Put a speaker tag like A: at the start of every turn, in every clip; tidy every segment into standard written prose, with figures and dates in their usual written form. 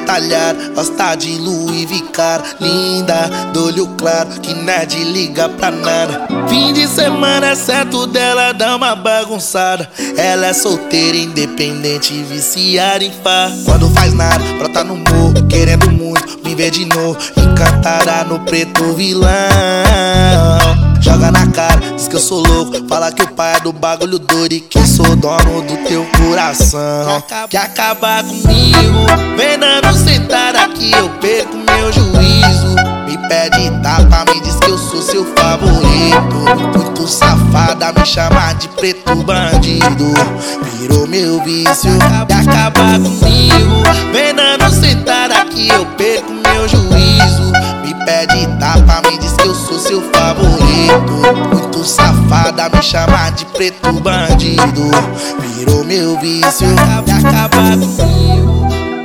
A: detalhado, gosta de Louis Vuitton. Linda, do olho claro, que nerd liga pra nada. Fim de semana é certo dela dar uma bagunçada. Ela é solteira, independente, viciada em farra. Quando faz nada, brota no morro, querendo muito me ver de novo. Encantada no preto vilão. Joga na cara, diz que eu sou louco. Fala que o pai é do bagulho doido e que sou dono do teu coração. Quer acabar comigo? Vem dando sentada aqui, eu perco meu juízo. Me pede tapa, me diz que eu sou seu favorito. Muito safada, me chama de preto bandido. Virou meu vício. Quer acabar comigo? Vem dando sentada aqui, eu perco meu juízo. Me pede tapa, me diz que eu sou seu favorito. Muito safada, me chama de preto bandido. Virou meu vício. Quer acabar comigo?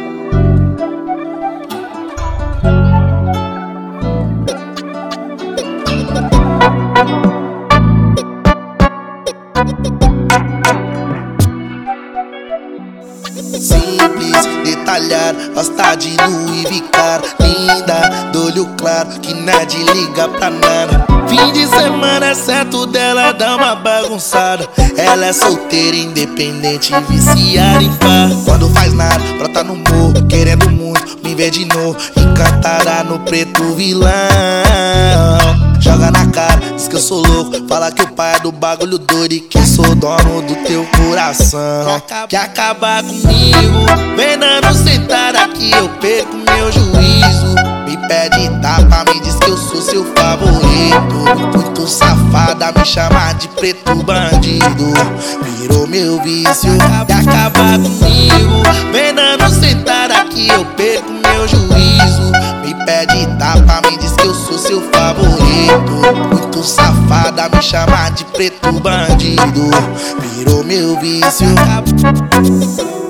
A: Simples, detalhado, gosta de Louis Vuitton. Linda, do olho claro, que nerd liga pra nada. Fim de semana é certo dela dar uma bagunçada. Ela é solteira, independente, viciada em farra. Quando faz nada, brota no morro, querendo muito me ver de novo. Encantada no preto vilão. Joga na cara, diz que eu sou louco. Fala que o pai é do bagulho doido e que sou dono do teu coração. Quer acabar comigo? Vem dando sentada aqui, eu perco meu juízo. Me pede tapa, me diz que eu sou seu favorito. Muito safada, me chama de preto bandido. Virou meu vício. Quer acabar comigo? Vem dando sentada aqui, eu perco meu juízo. Me pede tapa, me diz que eu sou seu favorito. Muito safada, me chama de preto bandido. Virou meu vício.